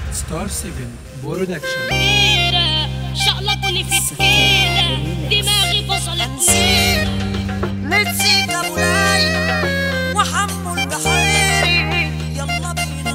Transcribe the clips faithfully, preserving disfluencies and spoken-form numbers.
ستار سبعة برودكشن. شقلطني في تكيلة دماغي فصلت نيرة. متسيك ابو ليلى وحمو البحيري يلا بينا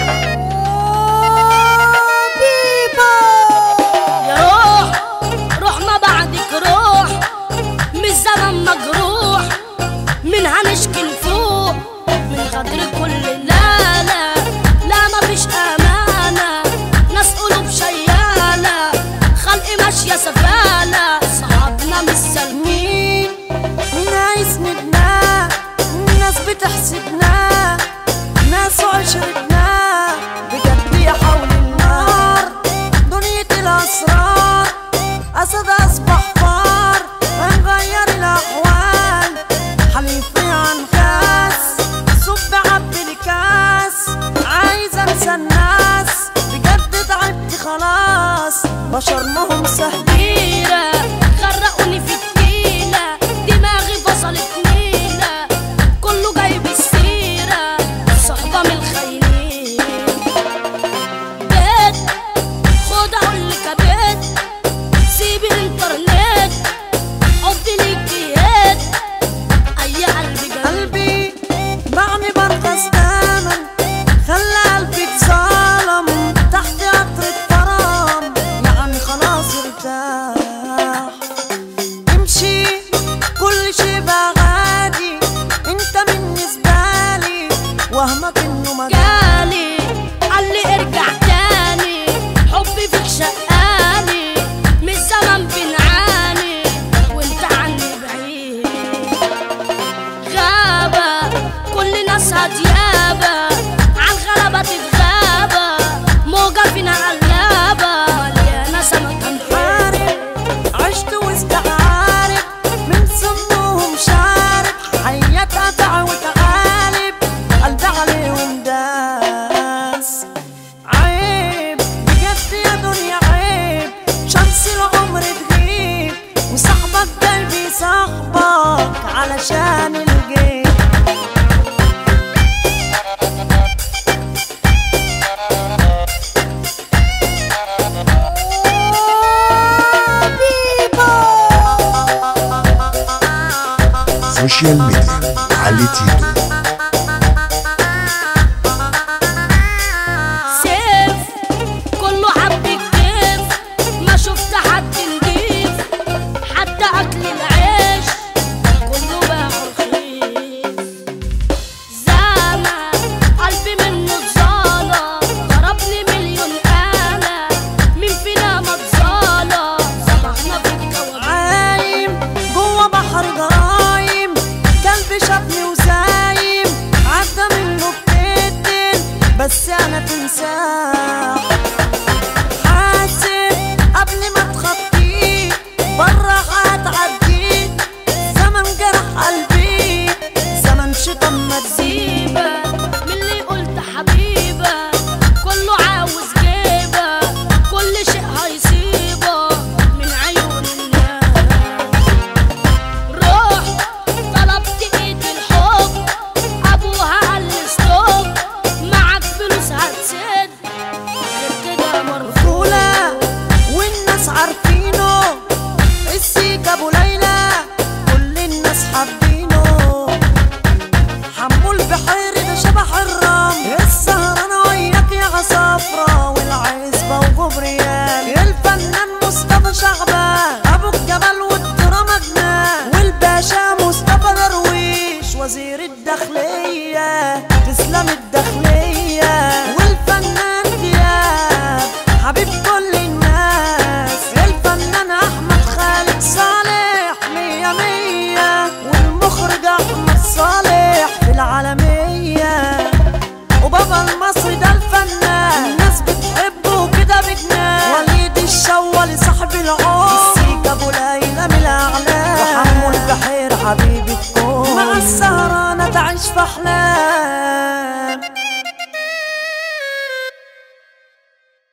بيبا يا روح روح ما بعدك روح من الزمن مجروح من هنشكي لفوق من غدر كل لا لا لا ما فيش امانه ناس قلوب شياله خلق ماشيه سفاله صحابنا مش سالمين ناس ندنا ناس بتحسدنا ناس وعشرتنا بجد يا حول النار دنيا الاسرار اسد اصبح فار هنغير الاحوال حليفي عن كاس صب عبد الكاس عايزه انسى الناس بجد تعبت خلاص بشر ما هم سهلين غرقوني في التقيله دماغي فصلت نيله كله جايب السيره صحبه من الخاينين بيت خد اقولك يا بيت سيبي الانترنت حبي ليكي هات اي قلبي جاي قلبي باعني برقص دايما خلى قلبي اتظلم تحت قطر الترام يعني خلاص ارتاح امشي كل شي بقى عادي انت بالنسبة لي وهمك انه مجال جالي قالي ارجع تاني حبي فيك شقاني من الزمن بنعاني وانت عني بعيد غابة كل ناسها ديابة عالغلبة تتغابة موجة فينا قلابة مليانة سمك حارب عشت وسط عارف من سمهم شارب حيات قطع وتعالب قلبي عليهم داس عيب بجد يا دنيا عيب شمس العمر تغيب وصاحبك قلبي صاحبك علشان الجيب سوشيال ميديا علي تيتو. سيف كله حب الكيف ما شفت حد نضيف حتى اكل العيش كله بقى رخيص زمان قلبي منه اتظالم ضربني مليون آلة مين فينا ما اتظالم صبحنا في الكوابيس عايم جوا بحر جرايم قلبي شافني وزايم عدى منه بتقتل بس انا تمساح